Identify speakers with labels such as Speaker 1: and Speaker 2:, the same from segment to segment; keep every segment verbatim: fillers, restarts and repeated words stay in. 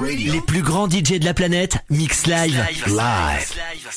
Speaker 1: Les plus grands D J de la planète mix live. Live. live.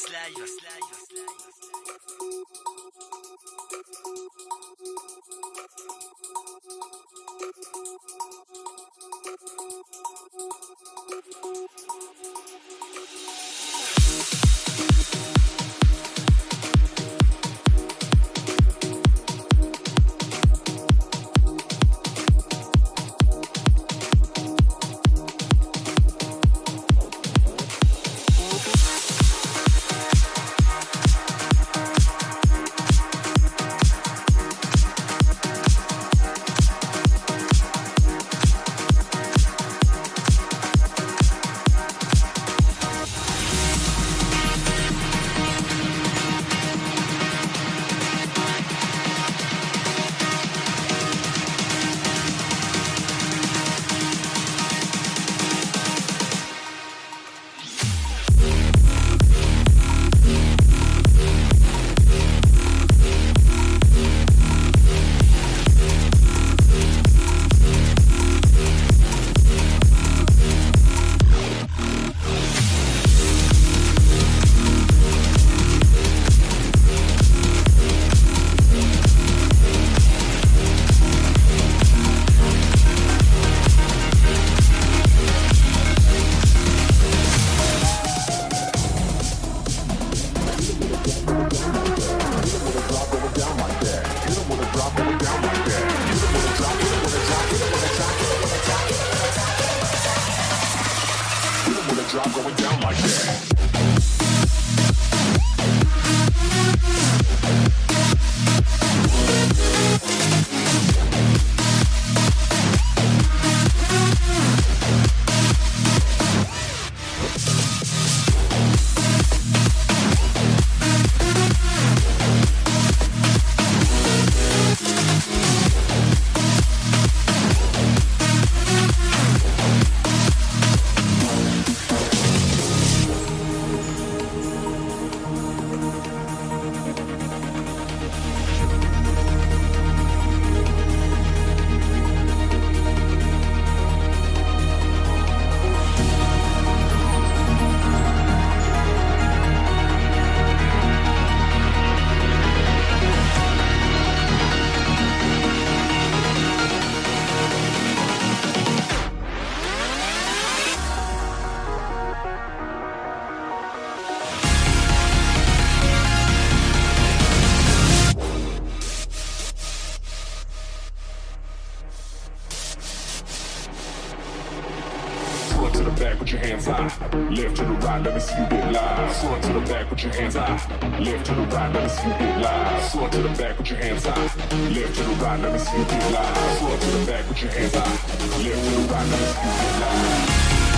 Speaker 2: Left to the right, let me see you get live. Front to the back with your hands high. Left to the right, let me see you get live. Front to the back with your hands high. Left to the right, let me see you get live. Front to the back with your hands high. Left to the right, let me see you get live.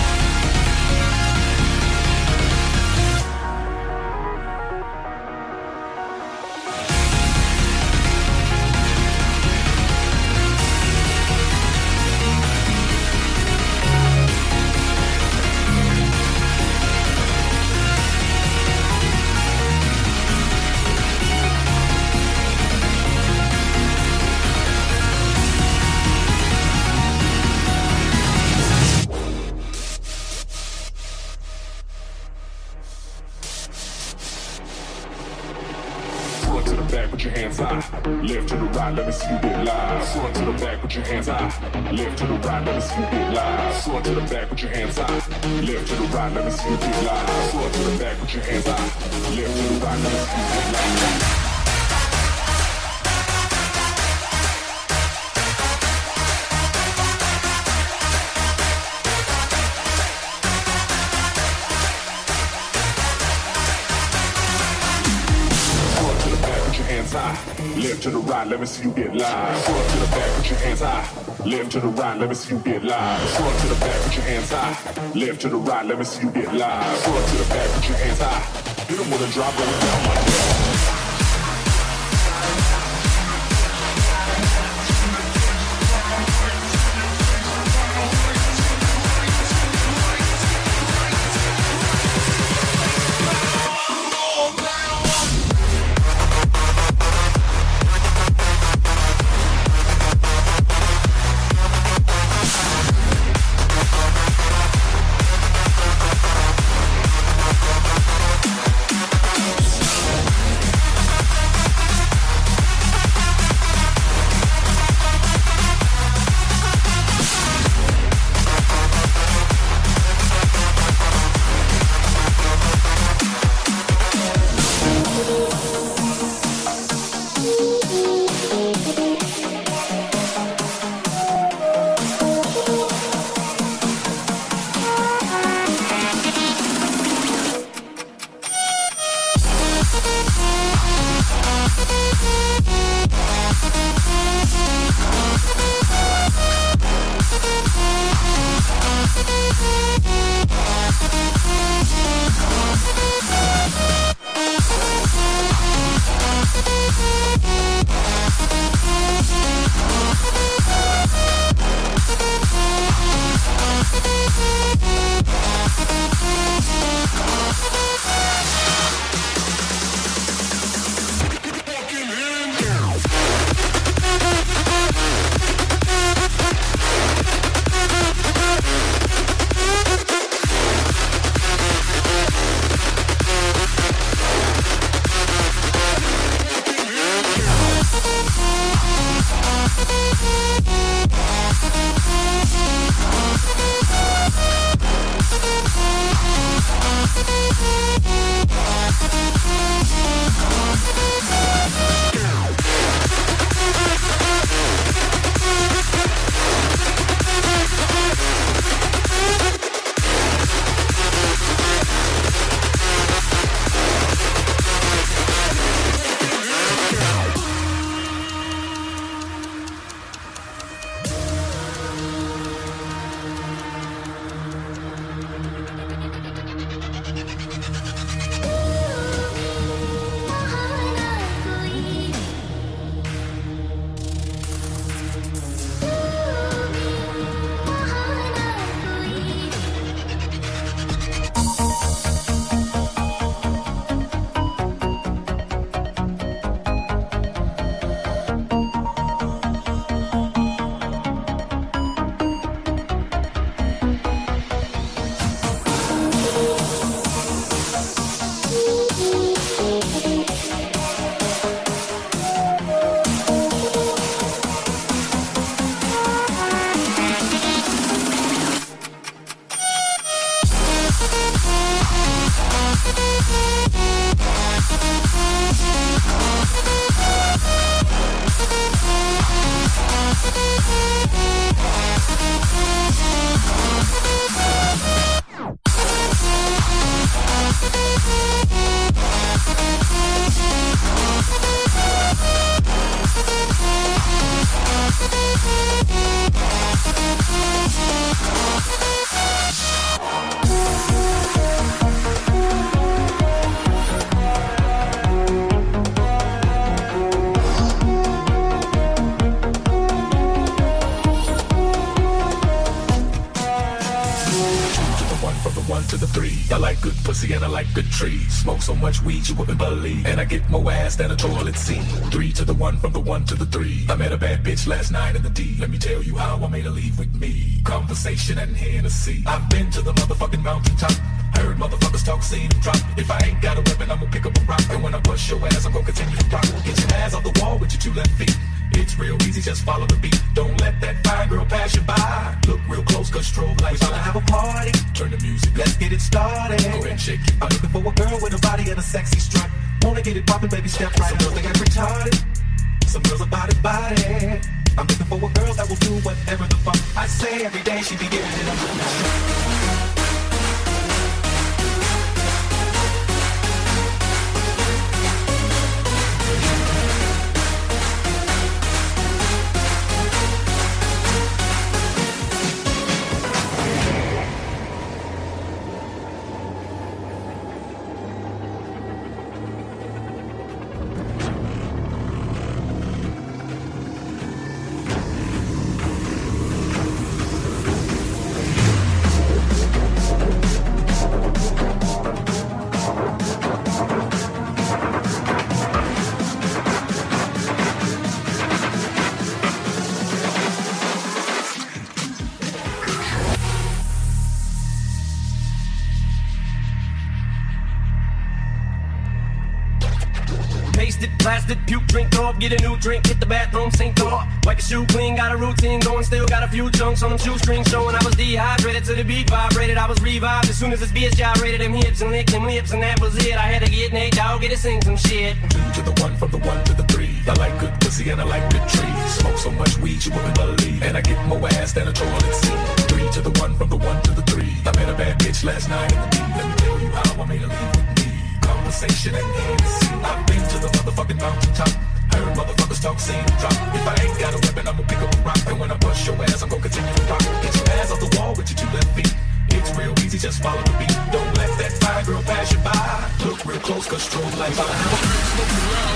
Speaker 2: Left to the right, let me see you get live. Front to the back with your hands high. Left to the right, let me see you get live. Front to the back with your hands high. Left to the right, let me see you get live. Front to the back with your hands high. Left to the right, let me see you get live. Left to the right, let me see you get live. Front to the back with your hands high. Left to the right, let me see you get live. Front to the back with your hands high. Left to the right, let me see you get live. Front to the back with your hands high. You don't wanna drop going down like that. To the one, from the one to the three. I like good pussy and I like good trees. Smoke so much weed you wouldn't believe. And I get more ass than a toilet seat. Three to the one, from the one to the three. I met a bad bitch last night in the D. Let me tell you how I made her leave with me. Conversation and Hennessy. I've been to the motherfucking mountaintop. Heard motherfuckers talk, seen them drop. If I ain't got a weapon, I'ma pick up a rock. And when I bust your ass, I'm gonna continue to rock. Get your ass off the wall with your two left feet. It's real easy, just follow the beat. Don't let that fine girl pass you by. Look real close, cause strobe lights. We gonna have a party. Turn the music, let's get it started. Go ahead and shake it. I'm looking for a girl with a body and a sexy strut. Wanna get it poppin', baby, step right. Some girls they got retarded. Some girls are body body. I'm looking for a girl that will do whatever the fuck I say. Every day she be giving it up. Blasted, puke, drink off, get a new drink, hit the bathroom, sink off. Wipe your shoe clean, got a routine going, still got a few chunks on them shoestrings showing. I was dehydrated to the beat vibrated, I was revived as soon as this bitch gyrated them hips and licked them lips, and that was it. I had to get Nate Dogg, get to sing some shit. Two to the one, from the one to the three. I like good pussy and I like good trees. Smoke so much weed you wouldn't believe, and I get more ass than a toilet seat. Three to the one, from the one to the three. I met a bad bitch last night in the D. Let me tell you how I made her leave with me. Conversation and Hennessy. I've been to the motherfucking mountaintop. Heard motherfuckers talk, seen them drop. If I ain't got a weapon, I'ma pick up a rock. And when I bust your ass, I'm gonna continue to rock. Get your ass off the wall with your two left feet. It's real easy, just follow the beat. Don't let that fine girl pass you by. Look real close, cause strobe lights on. Smoking loud,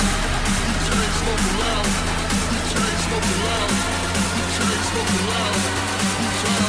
Speaker 2: smoking loud, smoking loud, smoking loud.